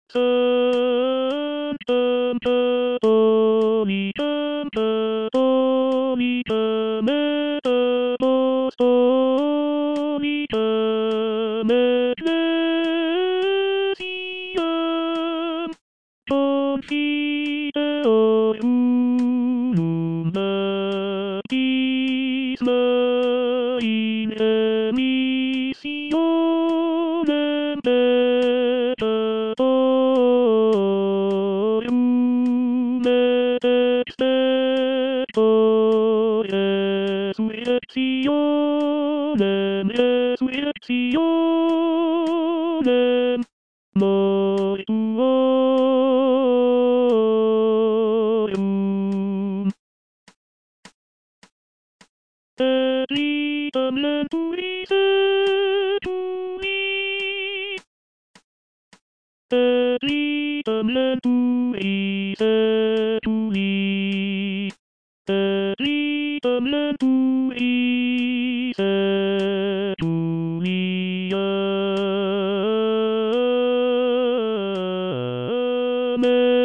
Resurreccionem, mortuorium. Et litem lentui setui, et litem lentui setui, et litem lentui setui. Amen.